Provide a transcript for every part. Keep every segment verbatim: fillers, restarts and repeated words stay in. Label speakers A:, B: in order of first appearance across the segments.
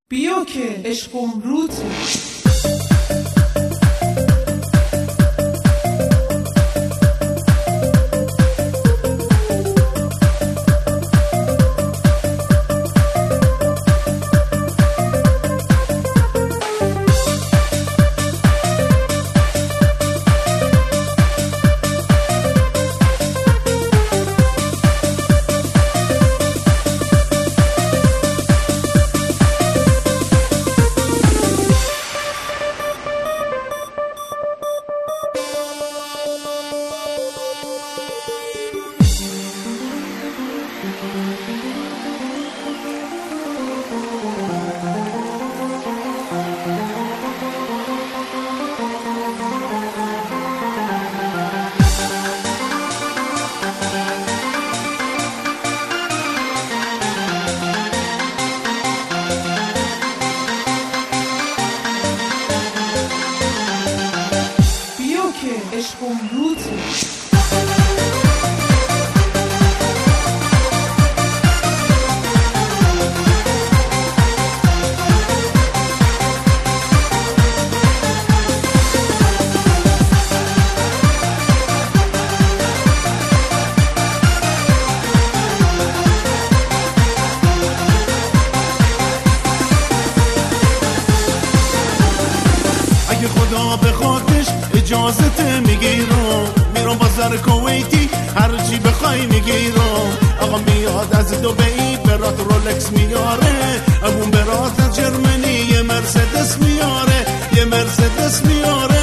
A: بیا که عشقم روته. عشقم روته.
B: اگه خدا بخوادش اجازت میگیرم، میرم بازار کویتی هرچی بخوای میگیرم. آقا میاد از دبی برات رولکس میاره، امون برات از جرمنی یه مرسدس میاره، یه مرسدس میاره.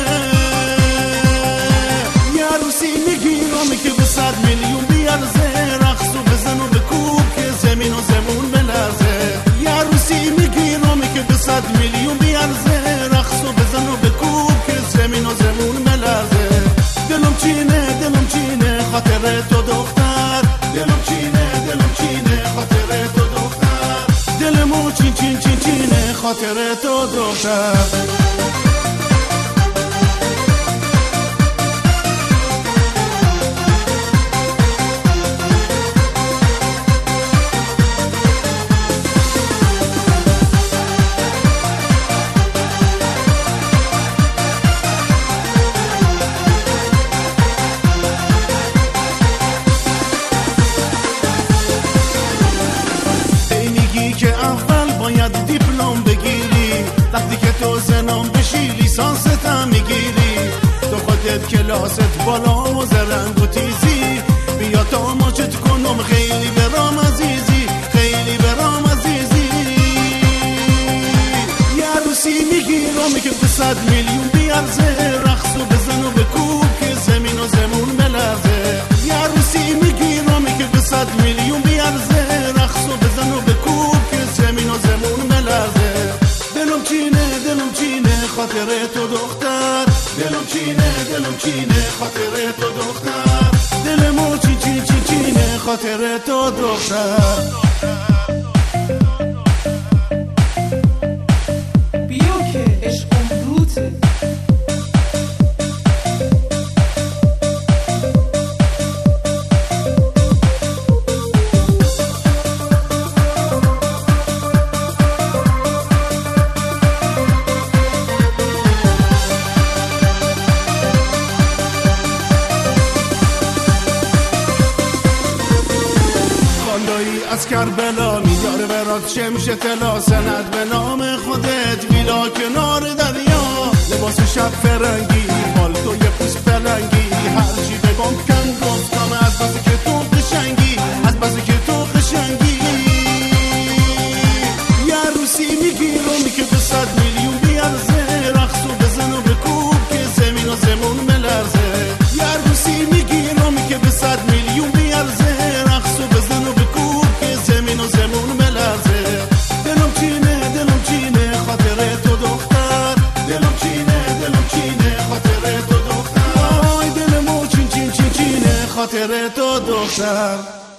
B: یه عروسی میگیرم که به صد میلیون بیارزه، رقص و بزن و بکوب که زمین و زمون بلرزه. یه عروسی میگیرم که به صد میلیون بیارزه، رقص و بزن و بکوب که زمین و زمون بلرزه. دلم چینه دلم چینه خاطر تو دختر، دلم چینه دلم چینه خاطر تو دختر، دلمو چین چین چین چینه خاطر تو دختر. که اول باید دیپلم بگیری، وقتی که تو زنم بشی لیسانست هم میگیری. تو خودت کلاست بالا و زرنگ و تیزی، بیا تا ماچت کنم خیلی برام عزیزی، خیلی برام عزیزی. یه عروسی میگیرم که به صد میلیون بیارزه، رقص و بزن و بکوب که زمین و زمون بلرزه. یه عروسی میگیرم که به صد میلیون بیارزه، رقص و بزن و بکوب زمین و زمون بلرزه. دلم چینه دلم چینه خاطر تو دختر، دلم چینه دلم چینه خاطر تو دختر، دلمو چین چین چین چینه خاطر تو دختر.
A: بیا که عشقم روته.
B: از کربلا میاره برات شمش طلا، سند به نام خودت ویلا کنار دریا. لباس شب فرنگی پالتو یه پوست پلنگی، هرچی بگم کن گفتم از بس که تو قشنگی، از بس که تو قشنگی. یه عروسی میگیرم که به صد میلیون بیارزه، رقص و بزن و بکوب که زمین و زمون بلرزه. یه عروسی میگیرم که به صد میلیون بیارزه، رقص و بزن و بکوب زمین و زمون بلرزه. دلم چینه دلم چینه خاطر تو دختر، دلم چینه دلم چینه خاطر تو دختر، آی دلمو چین چین چین چینه خاطر تو دختر.